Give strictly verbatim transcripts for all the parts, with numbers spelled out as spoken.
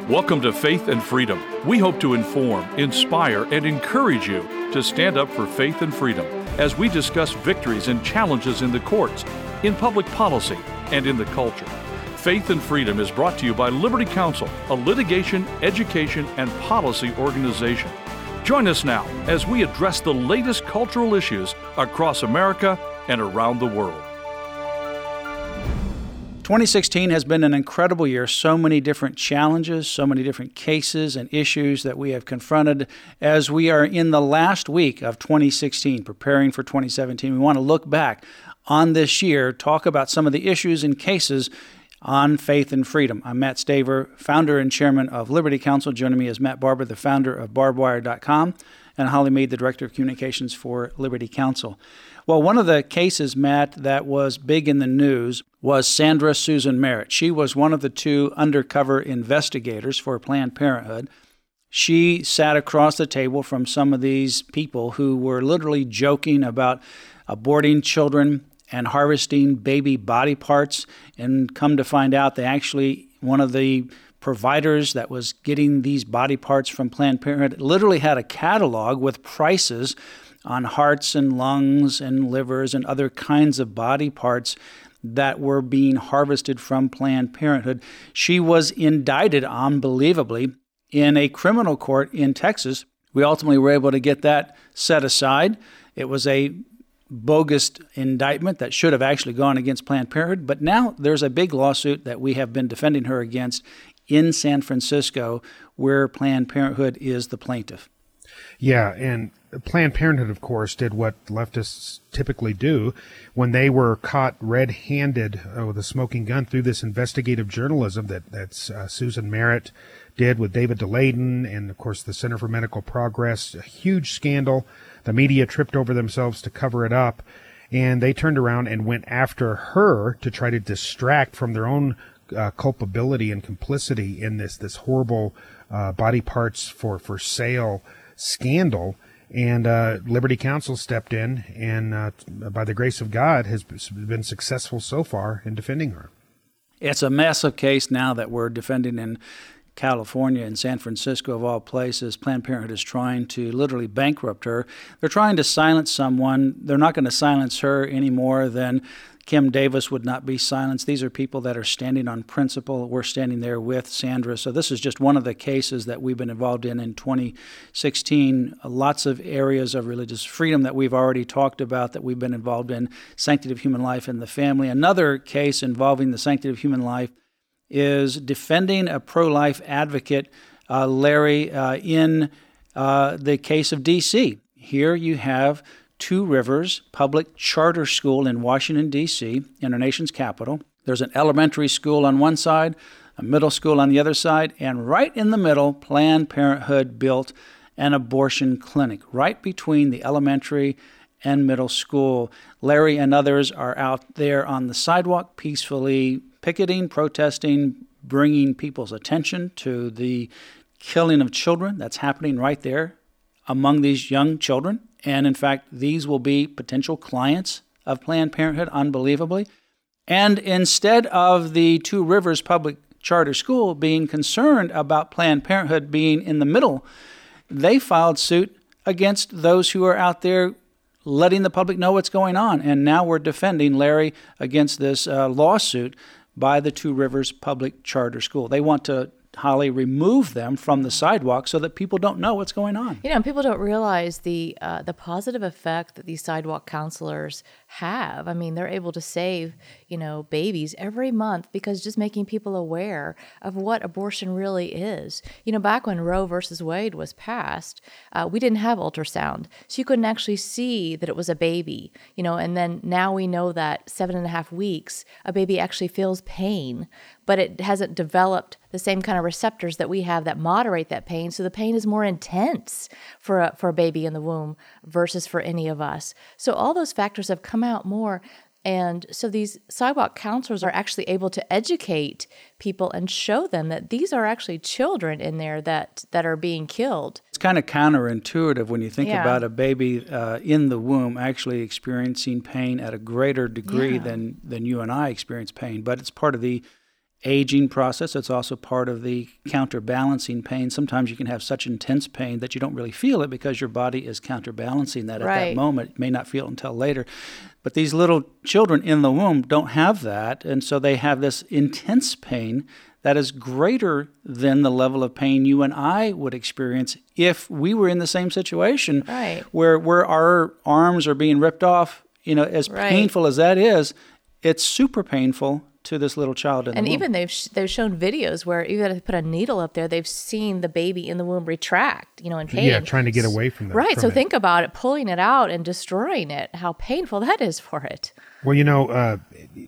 Welcome to Faith and Freedom. We hope to inform, inspire, and encourage you to stand up for faith and freedom as we discuss victories and challenges in the courts, in public policy, and in the culture. Faith and Freedom is brought to you by Liberty Counsel, a litigation, education, and policy organization. Join us now as we address the latest cultural issues across America and around the world. twenty sixteen has been an incredible year. So many different challenges, so many different cases and issues that we have confronted as we are in the last week of twenty sixteen, preparing for twenty seventeen. We want to look back on this year, talk about some of the issues and cases on faith and freedom. I'm Matt Staver, founder and chairman of Liberty Counsel. Joining me is Matt Barber, the founder of barbed wire dot com, and Holly Mead, the director of communications for Liberty Counsel. Well, one of the cases, Matt, that was big in the news was Sandra Susan Merritt. She was one of the two undercover investigators for Planned Parenthood. She sat across the table from some of these people who were literally joking about aborting children and harvesting baby body parts, and come to find out they actually, one of the providers that was getting these body parts from Planned Parenthood literally had a catalog with prices on hearts and lungs and livers and other kinds of body parts that were being harvested from Planned Parenthood. She was indicted, unbelievably, in a criminal court in Texas. We ultimately were able to get that set aside. It was a bogus indictment that should have actually gone against Planned Parenthood, but now there's a big lawsuit that we have been defending her against in San Francisco, where Planned Parenthood is the plaintiff. Yeah, and Planned Parenthood, of course, did what leftists typically do when they were caught red-handed uh, with a smoking gun through this investigative journalism that that's uh, Susan Merritt did with David Daleiden and, of course, the Center for Medical Progress. A huge scandal. The media tripped over themselves to cover it up, and they turned around and went after her to try to distract from their own uh, culpability and complicity in this this horrible uh, body parts for, for sale scandal. And uh, Liberty Counsel stepped in and, uh, by the grace of God, has been successful so far in defending her. It's a massive case now that we're defending in California and San Francisco, of all places. Planned Parenthood is trying to literally bankrupt her. They're trying to silence someone. They're not going to silence her any more than Kim Davis would not be silenced. These are people that are standing on principle. We're standing there with Sandra. So this is just one of the cases that we've been involved in in twenty sixteen. Lots of areas of religious freedom that we've already talked about that we've been involved in. Sanctity of human life in the family. Another case involving the sanctity of human life is defending a pro-life advocate, uh, Larry, uh, in uh, the case of D C. Here you have Two Rivers Public Charter School in Washington, D C, in our nation's capital. There's an elementary school on one side, a middle school on the other side, and right in the middle, Planned Parenthood built an abortion clinic right between the elementary and middle school. Larry and others are out there on the sidewalk peacefully picketing, protesting, bringing people's attention to the killing of children that's happening right there among these young children. And in fact, these will be potential clients of Planned Parenthood, unbelievably. And instead of the Two Rivers Public Charter School being concerned about Planned Parenthood being in the middle, they filed suit against those who are out there letting the public know what's going on. And now we're defending Larry against this uh, lawsuit by the Two Rivers Public Charter School. They want to, Holly, remove them from the sidewalk so that people don't know what's going on. You know, people don't realize the uh, the positive effect that these sidewalk counselors have. I mean, they're able to save, you know, babies every month because just making people aware of what abortion really is. You know, back when Roe versus Wade was passed, uh, we didn't have ultrasound, so you couldn't actually see that it was a baby, you know, and then now we know that seven and a half weeks, a baby actually feels pain, but it hasn't developed the same kind of receptors that we have that moderate that pain, so the pain is more intense for a, for a baby in the womb versus for any of us. So all those factors have come out more, and so these sidewalk counselors are actually able to educate people and show them that these are actually children in there that, that are being killed. It's kind of counterintuitive when you think Yeah. about a baby uh, in the womb actually experiencing pain at a greater degree Yeah. than, than you and I experience pain, but it's part of the aging process. It's also part of the counterbalancing pain. Sometimes you can have such intense pain that you don't really feel it because your body is counterbalancing that at Right. that moment. You may not feel it until later. But these little children in the womb don't have that, and so they have this intense pain that is greater than the level of pain you and I would experience if we were in the same situation, Right. where where our arms are being ripped off. You know, as Right. painful as that is, it's super painful to this little child in And the womb. even they've sh- they've shown videos where even if they put a needle up there, they've seen the baby in the womb retract, you know, in pain. Yeah, trying to get away from that. Right. from So it. think about it, pulling it out and destroying it, how painful that is for it. Well, you know, uh,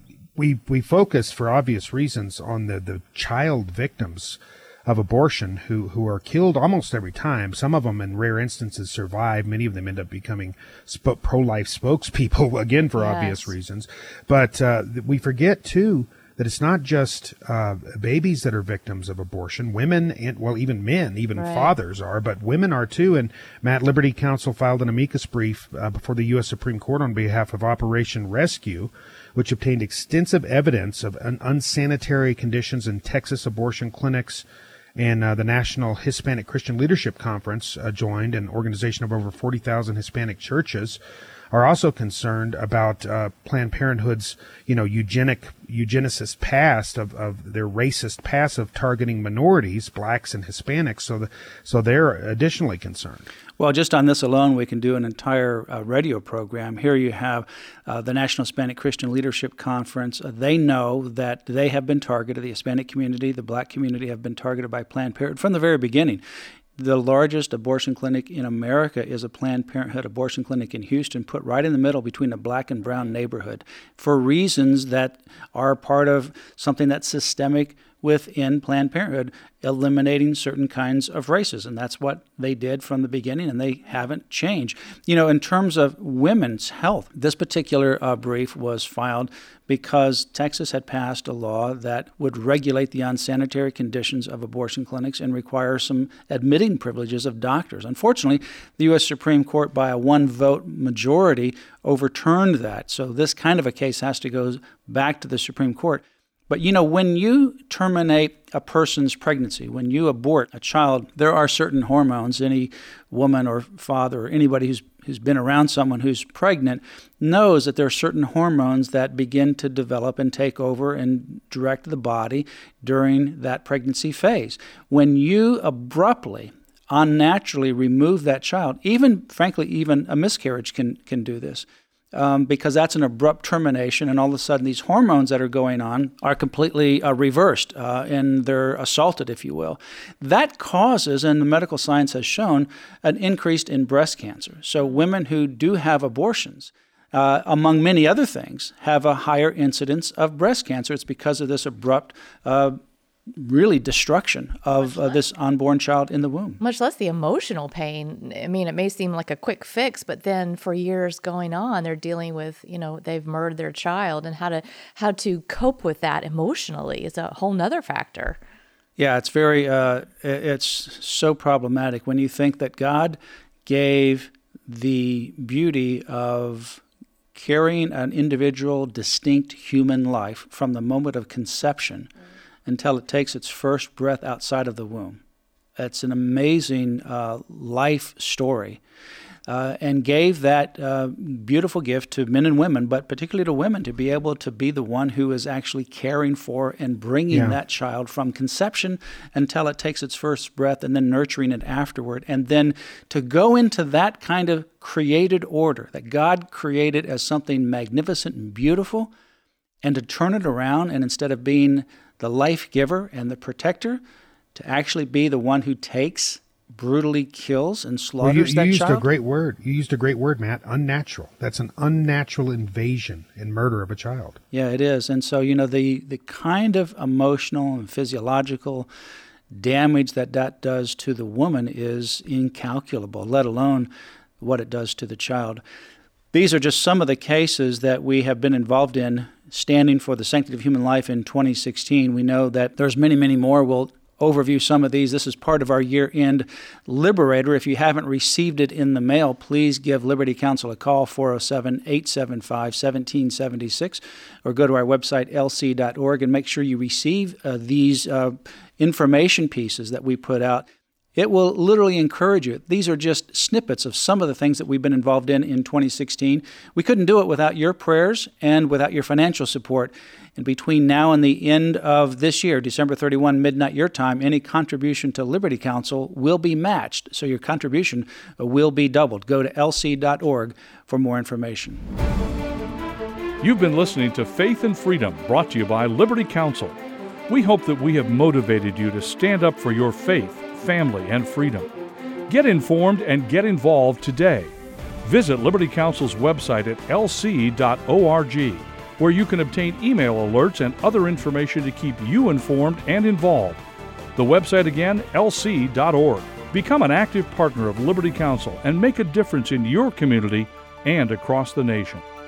we we focus for obvious reasons on the, the child victims of abortion who, who are killed almost every time. Some of them, in rare instances, survive. Many of them end up becoming sp- pro-life spokespeople, again, for Yes. obvious reasons. But uh, we forget, too, that it's not just uh, babies that are victims of abortion. Women, and well, even men, even Right. fathers are, but women are too. And Matt, Liberty Counsel filed an amicus brief uh, before the U S Supreme Court on behalf of Operation Rescue, which obtained extensive evidence of un- unsanitary conditions in Texas abortion clinics. And uh, the National Hispanic Christian Leadership Conference uh, joined, an organization of over forty thousand Hispanic churches, are also concerned about uh, Planned Parenthood's, you know, eugenic, eugenicist past of, of their racist past of targeting minorities, blacks and Hispanics. So, the, so they're additionally concerned. Well, just on this alone, we can do an entire uh, radio program. Here you have uh, the National Hispanic Christian Leadership Conference. Uh, they know that they have been targeted. The Hispanic community, the black community have been targeted by Planned Parenthood from the very beginning. The largest abortion clinic in America is a Planned Parenthood abortion clinic in Houston, put right in the middle between a black and brown neighborhood for reasons that are part of something that's systemic within Planned Parenthood, eliminating certain kinds of races. And that's what they did from the beginning, and they haven't changed. You know, in terms of women's health, this particular uh, brief was filed because Texas had passed a law that would regulate the unsanitary conditions of abortion clinics and require some admitting privileges of doctors. Unfortunately, the U S Supreme Court, by a one-vote majority, overturned that. So this kind of a case has to go back to the Supreme Court. But, you know, when you terminate a person's pregnancy, when you abort a child, there are certain hormones. Any woman or father or anybody who's who's been around someone who's pregnant knows that there are certain hormones that begin to develop and take over and direct the body during that pregnancy phase. When you abruptly, unnaturally remove that child, even, frankly, even a miscarriage can can do this. Um, because that's an abrupt termination, and all of a sudden these hormones that are going on are completely uh, reversed, uh, and they're assaulted, if you will. That causes, and the medical science has shown, an increase in breast cancer. So women who do have abortions, uh, among many other things, have a higher incidence of breast cancer. It's because of this abrupt uh, really destruction of uh, this unborn child in the womb. Much less the emotional pain. I mean, it may seem like a quick fix, but then for years going on, they're dealing with, you know, they've murdered their child, and how to how to cope with that emotionally is a whole nother factor. Yeah, it's very, uh, it's so problematic when you think that God gave the beauty of carrying an individual, distinct human life from the moment of conception until it takes its first breath outside of the womb. It's an amazing uh, life story, uh, and gave that uh, beautiful gift to men and women, but particularly to women, to be able to be the one who is actually caring for and bringing Yeah. that child from conception until it takes its first breath, and then nurturing it afterward. And then to go into that kind of created order that God created as something magnificent and beautiful, and to turn it around, and instead of being the life giver and the protector, to actually be the one who takes, brutally kills, and Well, slaughters you, you that used child. a great word. You used a great word, Matt. Unnatural. That's an unnatural invasion and murder of a child. Yeah, it is. And so, you know, the, the kind of emotional and physiological damage that that does to the woman is incalculable, let alone what it does to the child. These are just some of the cases that we have been involved in standing for the sanctity of human life in twenty sixteen. We know that there's many, many more. We'll overview some of these. This is part of our year-end Liberator. If you haven't received it in the mail, please give Liberty Counsel a call, four oh seven, eight seven five, one seven seven six, or go to our website, L C dot org, and make sure you receive uh, these uh, information pieces that we put out. It will literally encourage you. These are just snippets of some of the things that we've been involved in in twenty sixteen. We couldn't do it without your prayers and without your financial support. And between now and the end of this year, December thirty-first, midnight your time, any contribution to Liberty Counsel will be matched. So your contribution will be doubled. Go to L C dot org for more information. You've been listening to Faith and Freedom, brought to you by Liberty Counsel. We hope that we have motivated you to stand up for your faith, family, and freedom. Get informed and get involved today. Visit Liberty Counsel's website at L C dot org, where you can obtain email alerts and other information to keep you informed and involved. The website again, L C dot org. Become an active partner of Liberty Counsel and make a difference in your community and across the nation.